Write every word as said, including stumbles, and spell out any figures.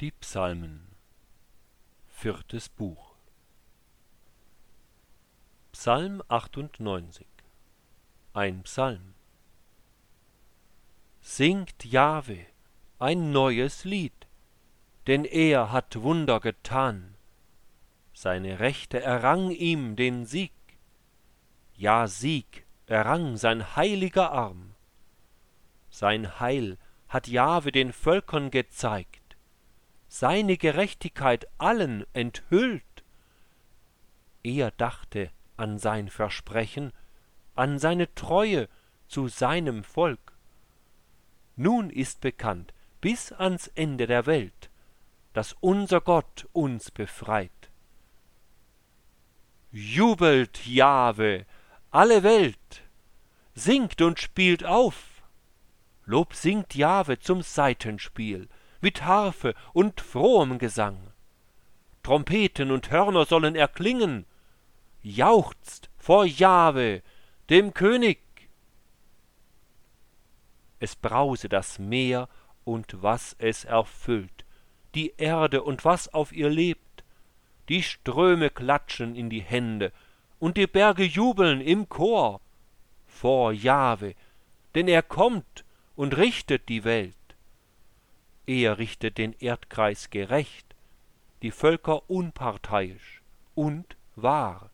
Die Psalmen. Viertes Buch. Psalm achtundneunzig. Ein Psalm. Singt Jahwe ein neues Lied, denn er hat Wunder getan. Seine Rechte errang ihm den Sieg, ja Sieg errang sein heiliger Arm. Sein Heil hat Jahwe den Völkern gezeigt, seine Gerechtigkeit allen enthüllt. Er dachte an sein Versprechen, an seine Treue zu seinem Volk. Nun ist bekannt bis ans Ende der Welt, dass unser Gott uns befreit. Jubelt Jahwe, alle Welt, singt und spielt auf. Lob singt Jahwe zum Saitenspiel, mit Harfe und frohem Gesang. Trompeten und Hörner sollen erklingen, jauchzt vor Jahwe, dem König. Es brause das Meer und was es erfüllt, die Erde und was auf ihr lebt. Die Ströme klatschen in die Hände und die Berge jubeln im Chor vor Jahwe, denn er kommt und richtet die Welt. Er richtet den Erdkreis gerecht, die Völker unparteiisch und wahr.